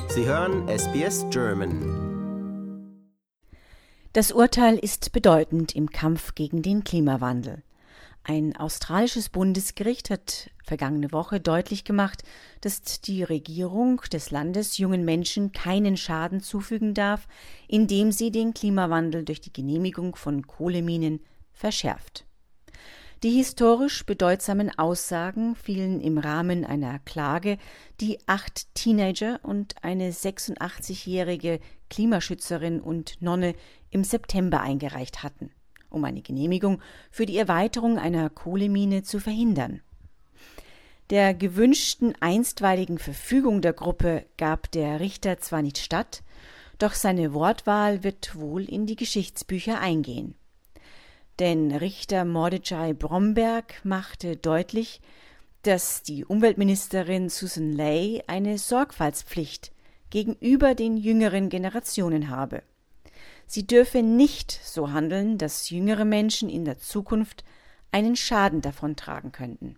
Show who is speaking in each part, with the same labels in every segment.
Speaker 1: Sie hören SBS German.
Speaker 2: Das Urteil ist bedeutend im Kampf gegen den Klimawandel. Ein australisches Bundesgericht hat vergangene Woche deutlich gemacht, dass die Regierung des Landes jungen Menschen keinen Schaden zufügen darf, indem sie den Klimawandel durch die Genehmigung von Kohleminen verschärft. Die historisch bedeutsamen Aussagen fielen im Rahmen einer Klage, die 8 Teenager und eine 86-jährige Klimaschützerin und Nonne im September eingereicht hatten, um eine Genehmigung für die Erweiterung einer Kohlemine zu verhindern. Der gewünschten einstweiligen Verfügung der Gruppe gab der Richter zwar nicht statt, doch seine Wortwahl wird wohl in die Geschichtsbücher eingehen. Denn Richter Mordechai Bromberg machte deutlich, dass die Umweltministerin Susan Ley eine Sorgfaltspflicht gegenüber den jüngeren Generationen habe. Sie dürfe nicht so handeln, dass jüngere Menschen in der Zukunft einen Schaden davontragen könnten.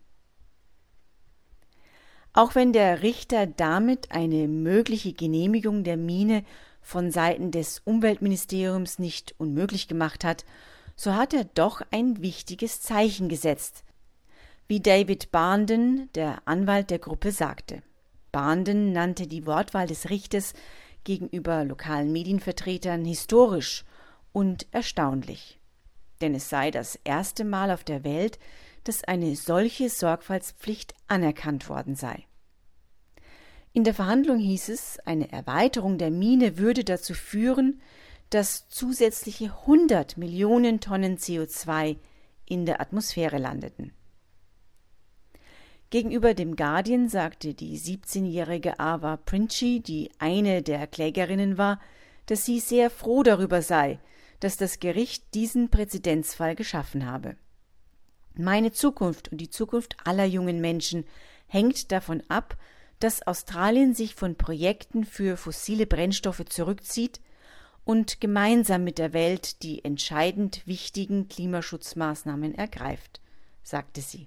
Speaker 2: Auch wenn der Richter damit eine mögliche Genehmigung der Mine von Seiten des Umweltministeriums nicht unmöglich gemacht hat, so hat er doch ein wichtiges Zeichen gesetzt, wie David Barnden, der Anwalt der Gruppe, sagte. Barnden nannte die Wortwahl des Richters gegenüber lokalen Medienvertretern historisch und erstaunlich. Denn es sei das erste Mal auf der Welt, dass eine solche Sorgfaltspflicht anerkannt worden sei. In der Verhandlung hieß es, eine Erweiterung der Mine würde dazu führen, dass zusätzliche 100 Millionen Tonnen CO2 in der Atmosphäre landeten. Gegenüber dem Guardian sagte die 17-jährige Ava Princi, die eine der Klägerinnen war, dass sie sehr froh darüber sei, dass das Gericht diesen Präzedenzfall geschaffen habe. Meine Zukunft und die Zukunft aller jungen Menschen hängt davon ab, dass Australien sich von Projekten für fossile Brennstoffe zurückzieht und gemeinsam mit der Welt die entscheidend wichtigen Klimaschutzmaßnahmen ergreift, sagte sie.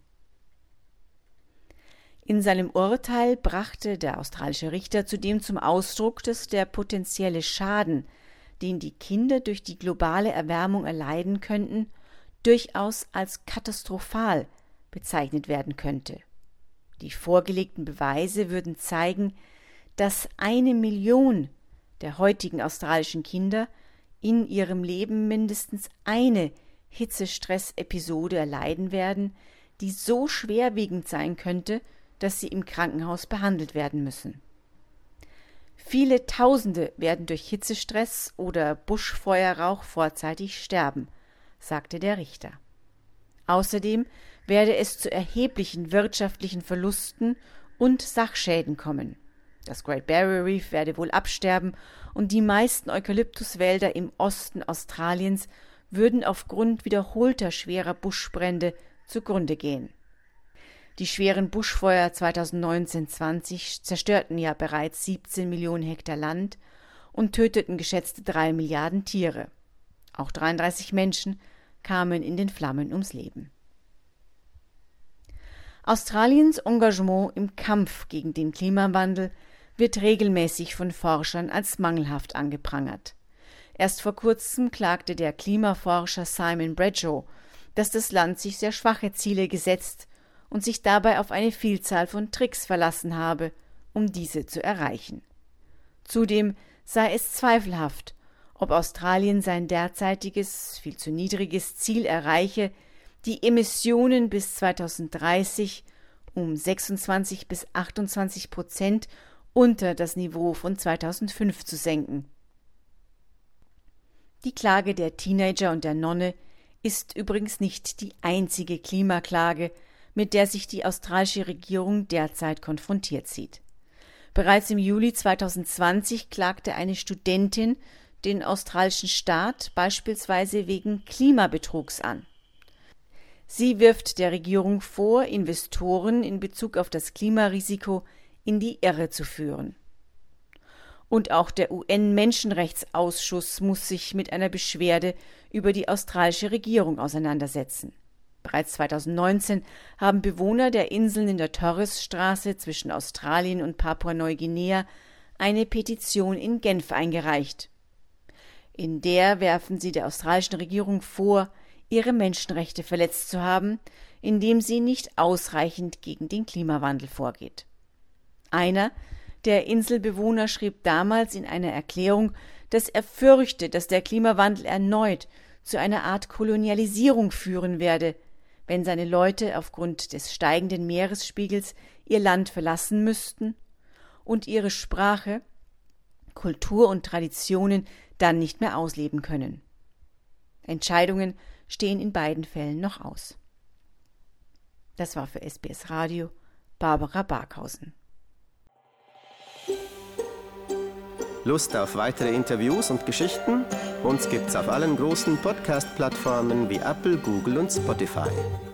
Speaker 2: In seinem Urteil brachte der australische Richter zudem zum Ausdruck, dass der potenzielle Schaden, den die Kinder durch die globale Erwärmung erleiden könnten, durchaus als katastrophal bezeichnet werden könnte. Die vorgelegten Beweise würden zeigen, dass 1 Million der heutigen australischen Kinder in ihrem Leben mindestens eine Hitzestress-Episode erleiden werden, die so schwerwiegend sein könnte, dass sie im Krankenhaus behandelt werden müssen. Viele Tausende werden durch Hitzestress oder Buschfeuerrauch vorzeitig sterben, sagte der Richter. Außerdem werde es zu erheblichen wirtschaftlichen Verlusten und Sachschäden kommen. Das Great Barrier Reef werde wohl absterben und die meisten Eukalyptuswälder im Osten Australiens würden aufgrund wiederholter schwerer Buschbrände zugrunde gehen. Die schweren Buschfeuer 2019-20 zerstörten ja bereits 17 Millionen Hektar Land und töteten geschätzte 3 Milliarden Tiere. Auch 33 Menschen kamen in den Flammen ums Leben. Australiens Engagement im Kampf gegen den Klimawandel wird regelmäßig von Forschern als mangelhaft angeprangert. Erst vor kurzem klagte der Klimaforscher Simon Bradshaw, dass das Land sich sehr schwache Ziele gesetzt und sich dabei auf eine Vielzahl von Tricks verlassen habe, um diese zu erreichen. Zudem sei es zweifelhaft, ob Australien sein derzeitiges, viel zu niedriges Ziel erreiche, die Emissionen bis 2030 um 26-28% unter das Niveau von 2005 zu senken. Die Klage der Teenager und der Nonne ist übrigens nicht die einzige Klimaklage, mit der sich die australische Regierung derzeit konfrontiert sieht. Bereits im Juli 2020 klagte eine Studentin den australischen Staat beispielsweise wegen Klimabetrugs an. Sie wirft der Regierung vor, Investoren in Bezug auf das Klimarisiko in die Irre zu führen. Und auch der UN-Menschenrechtsausschuss muss sich mit einer Beschwerde über die australische Regierung auseinandersetzen. Bereits 2019 haben Bewohner der Inseln in der Torres-Straße zwischen Australien und Papua-Neuguinea eine Petition in Genf eingereicht. In der werfen sie der australischen Regierung vor, ihre Menschenrechte verletzt zu haben, indem sie nicht ausreichend gegen den Klimawandel vorgeht. Einer der Inselbewohner schrieb damals in einer Erklärung, dass er fürchte, dass der Klimawandel erneut zu einer Art Kolonialisierung führen werde, wenn seine Leute aufgrund des steigenden Meeresspiegels ihr Land verlassen müssten und ihre Sprache, Kultur und Traditionen dann nicht mehr ausleben können. Entscheidungen stehen in beiden Fällen noch aus. Das war für SBS Radio Barbara Barkhausen.
Speaker 1: Lust auf weitere Interviews und Geschichten? Uns gibt's auf allen großen Podcast-Plattformen wie Apple, Google und Spotify.